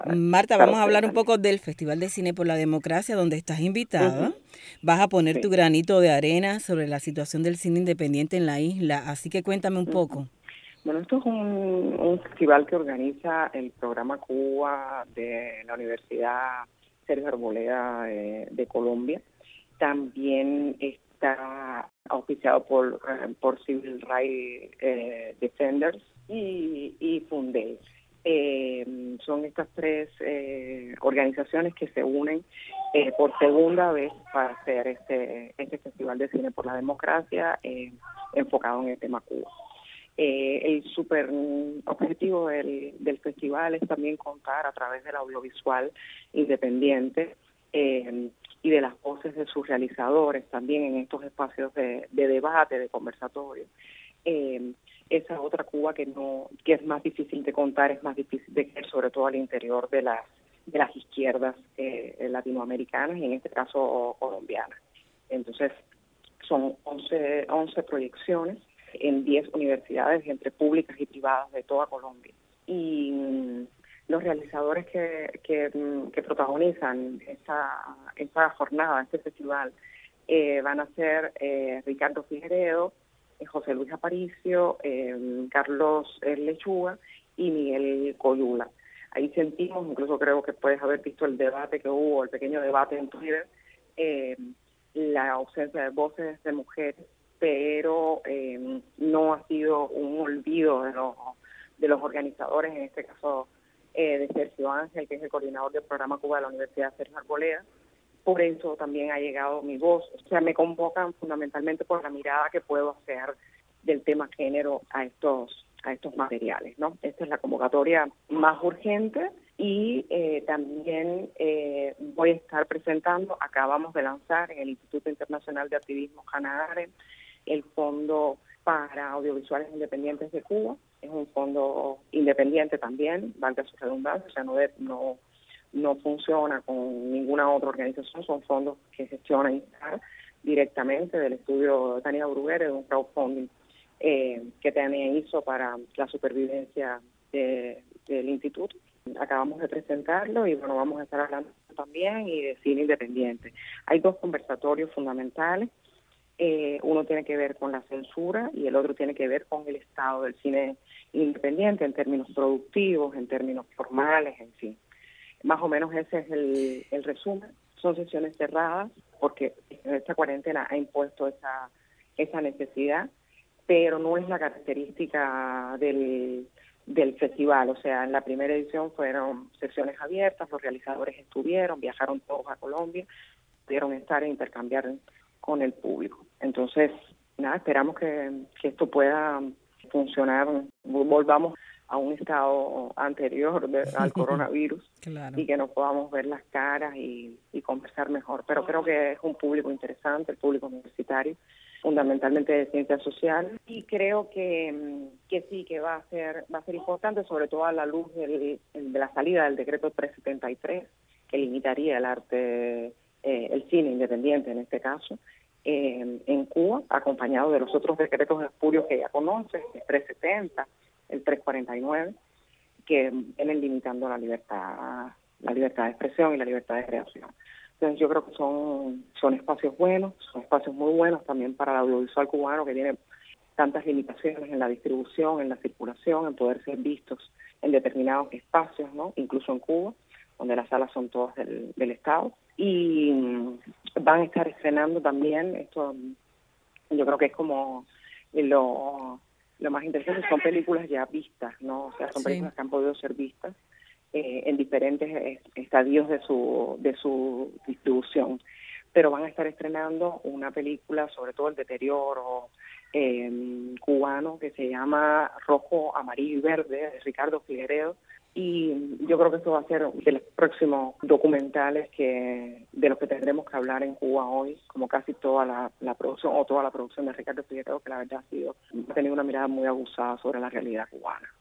Marta, para vamos a ustedes hablar un también. poco del Festival de Cine por la Democracia, donde estás invitada. Ujú, Vas a poner tu sí. granito de arena sobre la situación del cine independiente en la isla, así que cuéntame un Ujú. poco. Bueno, esto es un festival que organiza el programa Cuba de la Universidad Sergio Arboleda de Colombia. También está auspiciado por Civil Rights Defenders y Fundel. Son estas tres organizaciones que se unen por segunda vez para hacer este Festival de Cine por la Democracia enfocado en el tema Cuba. El super objetivo del festival es también contar a través del audiovisual independiente y de las voces de sus realizadores también en estos espacios de debate, de conversatorio. Eh, Esa otra Cuba que es más difícil de contar, es más difícil de ver, sobre todo al interior de las izquierdas latinoamericanas y en este caso colombianas. Entonces, son 11 proyecciones en 10 universidades, entre públicas y privadas de toda Colombia. Y los realizadores que protagonizan esta jornada, este festival, van a ser Ricardo Figueredo, José Luis Aparicio, Carlos Lechuga y Miguel Coyula. Ahí sentimos, incluso creo que puedes haber visto el debate que hubo, el pequeño debate en Twitter, eh, la ausencia de voces de mujeres, pero no ha sido un olvido de los organizadores, en este caso de Sergio Ángel, que es el coordinador del programa Cuba de la Universidad Sergio Arboleda. Por eso también ha llegado mi voz. O sea, me convocan fundamentalmente por la mirada que puedo hacer del tema género a estos materiales, ¿no? Esta es la convocatoria más urgente y también voy a estar presentando, acabamos de lanzar en el Instituto Internacional de Activismo Hannah Arendt, el Fondo para Audiovisuales Independientes de Cuba. Es un fondo independiente también, valga su redundancia, o sea, no funciona con ninguna otra organización, son fondos que gestiona INSAR directamente del estudio Tania Bruguera, de un crowdfunding que Tania hizo para la supervivencia del instituto. Acabamos de presentarlo y bueno, vamos a estar hablando también y de cine independiente. Hay dos conversatorios fundamentales. Uno tiene que ver con la censura y el otro tiene que ver con el estado del cine independiente en términos productivos, en términos formales, en fin. Más o menos ese es el resumen. Son sesiones cerradas porque esta cuarentena ha impuesto esa necesidad, pero no es la característica del festival. O sea, en la primera edición fueron sesiones abiertas, los realizadores estuvieron, viajaron todos a Colombia, pudieron estar e intercambiar con el público. Entonces, nada, esperamos que esto pueda funcionar, volvamos a un estado anterior al coronavirus Claro. y que nos podamos ver las caras y conversar mejor. Pero creo que es un público interesante, el público universitario, fundamentalmente de ciencias sociales, y creo que sí, que va a ser importante, sobre todo a la luz de la salida del decreto 373, que limitaría el arte, el cine independiente en este caso, en Cuba, acompañado de los otros decretos espurios que ya conoces, el 370, el 349, que vienen limitando la libertad de expresión y la libertad de creación. Entonces yo creo que son espacios buenos, son espacios muy buenos también para el audiovisual cubano, que tiene tantas limitaciones en la distribución, en la circulación, en poder ser vistos en determinados espacios, ¿no? Incluso en Cuba, donde las salas son todas del Estado. Y van a estar estrenando también, esto yo creo que es como lo más interesante, son películas ya vistas, ¿no? O sea, son Sí. películas que han podido ser vistas en diferentes estadios de su distribución. Pero van a estar estrenando una película, sobre todo el deterioro cubano, que se llama Rojo, Amarillo y Verde, de Ricardo Figueredo. Y yo creo que esto va a ser de los próximos documentales de los que tendremos que hablar en Cuba hoy, como casi toda la producción, o toda la producción de Ricardo Figueredo, que la verdad ha tenido una mirada muy abusada sobre la realidad cubana.